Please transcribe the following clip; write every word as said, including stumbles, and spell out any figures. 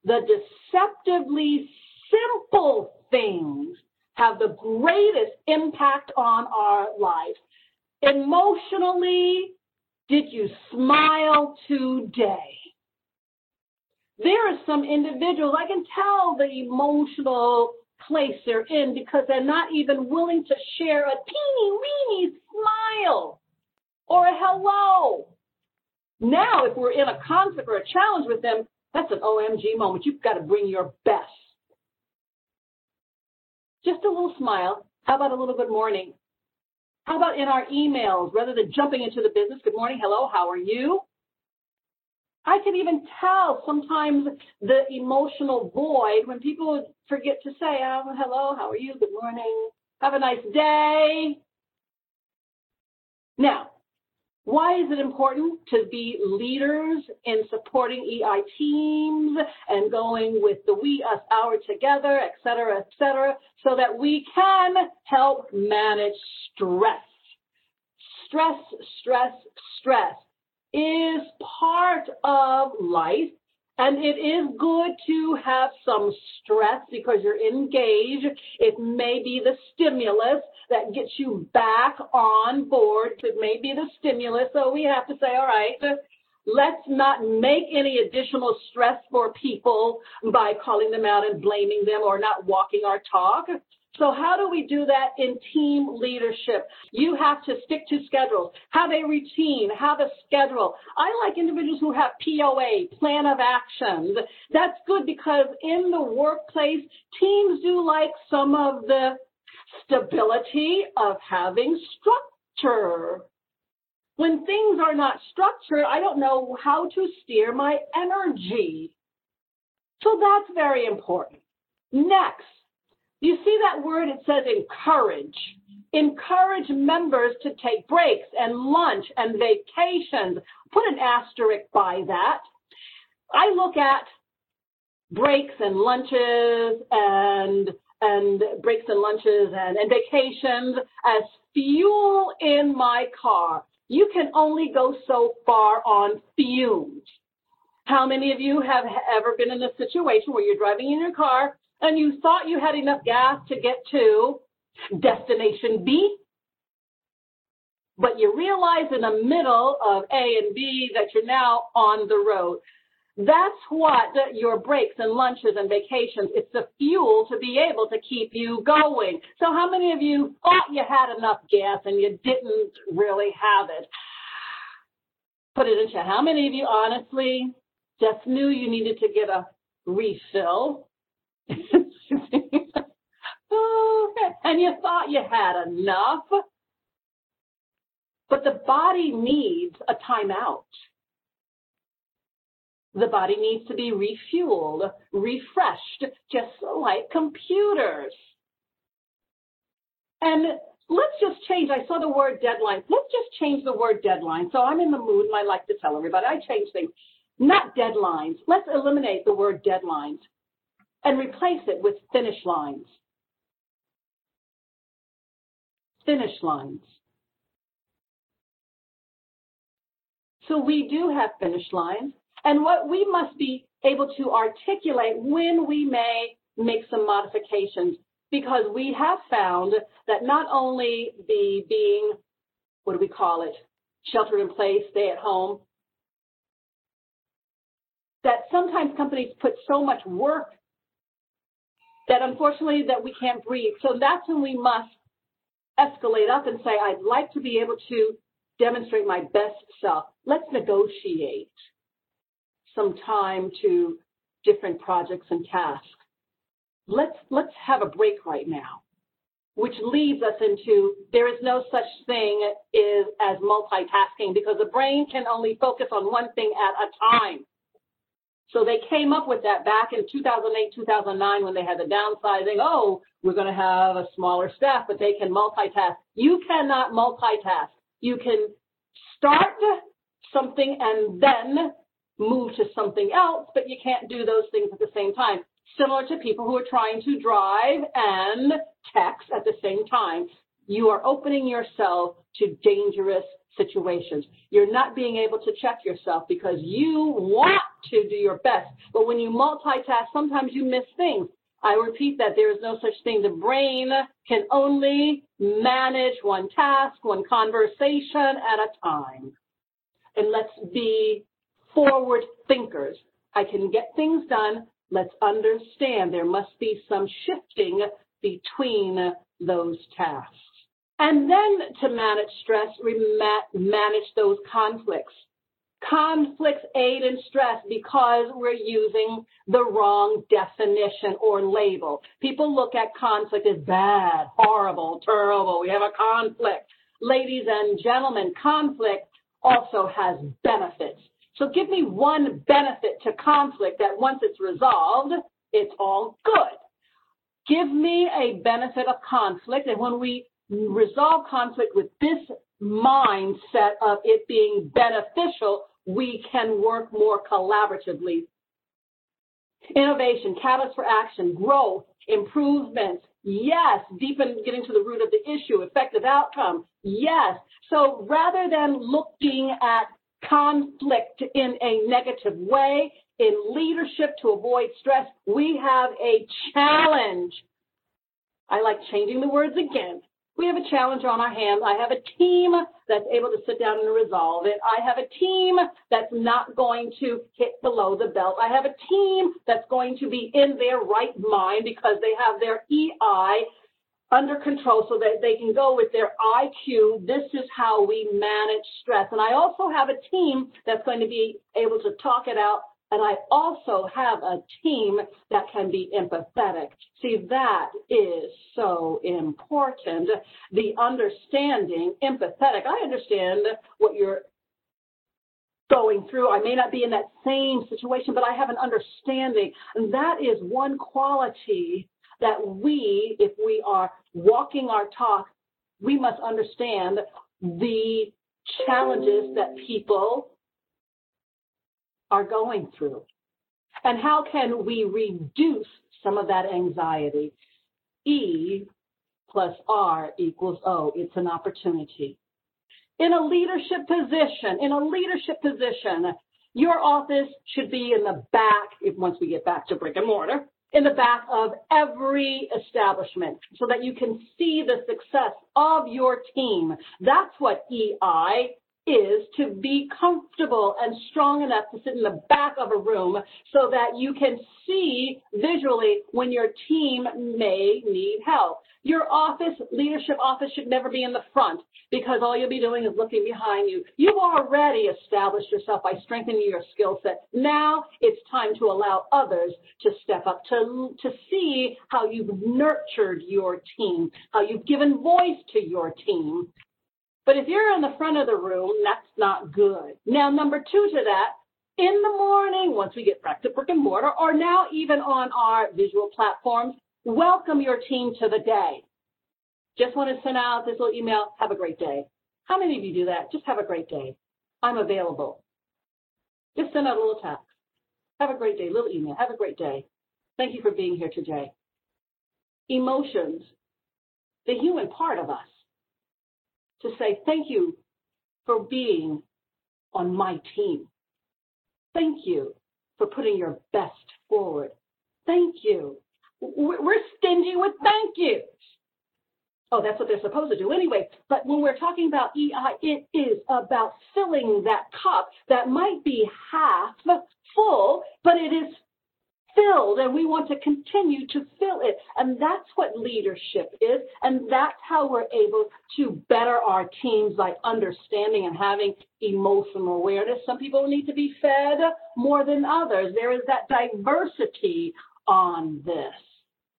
the deceptively simple things have the greatest impact on our lives. Emotionally, did you smile today? There are some individuals, I can tell the emotional place they're in because they're not even willing to share a teeny weeny smile or a hello. Now, if we're in a conflict or a challenge with them, that's an O M G moment. You've got to bring your best. Just a little smile. How about a little good morning? How about in our emails, rather than jumping into the business, good morning, hello, how are you? I can even tell sometimes the emotional void when people forget to say, oh, hello, how are you? Good morning. Have a nice day. Now, why is it important to be leaders in supporting E I teams and going with the we, us, our together, et cetera, et cetera, so that we can help manage stress? Stress, stress, stress is part of life, and it is good to have some stress because you're engaged. It may be the stimulus that gets you back on board. It may be the stimulus, so we have to say, all right, let's not make any additional stress for people by calling them out and blaming them or not walking our talk. So how do we do that in team leadership? You have to stick to schedules, have a routine, have a schedule. I like individuals who have P O A, plan of actions. That's good because in the workplace, teams do like some of the stability of having structure. When things are not structured, I don't know how to steer my energy. So that's very important. Next. You see that word, it says encourage. Encourage members to take breaks and lunch and vacations. Put an asterisk by that. I look at breaks and lunches and and breaks and lunches and, and vacations as fuel in my car. You can only go so far on fumes. How many of you have ever been in a situation where you're driving in your car and you thought you had enough gas to get to destination B, but you realize in the middle of A and B that you're now on the road? That's what your breaks and lunches and vacations, it's the fuel to be able to keep you going. So how many of you thought you had enough gas and you didn't really have it? Put it in chat. How many of you honestly just knew you needed to get a refill? And you thought you had enough, but the body needs a timeout. The body needs to be refueled, refreshed, just like computers. And let's just change. I saw the word deadline. Let's just change the word deadline. So I'm in the mood, and I like to tell everybody I change things. Not deadlines. Let's eliminate the word deadlines and replace it with finish lines. Finish lines. So we do have finish lines, and what we must be able to articulate when we may make some modifications, because we have found that not only the being, what do we call it, shelter in place, stay at home, that sometimes companies put so much work that unfortunately that we can't breathe. So that's when we must escalate up and say, I'd like to be able to demonstrate my best self. Let's negotiate some time to different projects and tasks. Let's, let's have a break right now, which leads us into there is no such thing is, as multitasking, because the brain can only focus on one thing at a time. So they came up with that back in two thousand eight, two thousand nine when they had the downsizing. Oh, we're going to have a smaller staff, but they can multitask. You cannot multitask. You can start something and then move to something else, but you can't do those things at the same time. Similar to people who are trying to drive and text at the same time. You are opening yourself to dangerous situations. You're not being able to check yourself because you want to do your best. But when you multitask, sometimes you miss things. I repeat that there is no such thing. The brain can only manage one task, one conversation at a time. And let's be forward thinkers. I can get things done. Let's understand there must be some shifting between those tasks. And then to manage stress, we manage those conflicts. Conflicts aid in stress because we're using the wrong definition or label. People look at conflict as bad, horrible, terrible. We have a conflict. Ladies and gentlemen, conflict also has benefits. So give me one benefit to conflict that once it's resolved, it's all good. Give me a benefit of conflict, and when we resolve conflict with this mindset of it being beneficial, we can work more collaboratively. Innovation, catalyst for action, growth, improvements, yes, deepen, getting to the root of the issue, effective outcome, yes. So rather than looking at conflict in a negative way, in leadership to avoid stress, we have a challenge. I like changing the words again. We have a challenge on our hands. I have a team that's able to sit down and resolve it. I have a team that's not going to hit below the belt. I have a team that's going to be in their right mind because they have their E I under control so that they can go with their I Q. This is how we manage stress. And I also have a team that's going to be able to talk it out. And I also have a team that can be empathetic. See, that is so important. The understanding, empathetic. I understand what you're going through. I may not be in that same situation, but I have an understanding. And that is one quality that we, if we are walking our talk, we must understand the challenges that people are going through. And how can we reduce some of that anxiety? E plus R equals O. It's an opportunity. In a leadership position, in a leadership position, your office should be in the back, if once we get back to brick and mortar, in the back of every establishment so that you can see the success of your team. That's what E I is, to be comfortable and strong enough to sit in the back of a room so that you can see visually when your team may need help. Your office, leadership office, should never be in the front because all you'll be doing is looking behind you. You've already established yourself by strengthening your skill set. Now it's time to allow others to step up, to, to see how you've nurtured your team, how you've given voice to your team. But if you're in the front of the room, that's not good. Now, number two to that, in the morning, once we get back to brick and mortar, or now even on our visual platforms, welcome your team to the day. Just want to send out this little email, have a great day. How many of you do that? Just have a great day. I'm available. Just send out a little text. Have a great day, little email, have a great day. Thank you for being here today. Emotions, the human part of us, to say thank you for being on my team. Thank you for putting your best forward. Thank you. We're stingy with thank yous. Oh, that's what they're supposed to do anyway. But when we're talking about E I, it is about filling that cup that might be half full, but it is filled, and we want to continue to fill it. And that's what leadership is, and that's how we're able to better our teams by understanding and having emotional awareness. Some people need to be fed more than others. There is that diversity on this.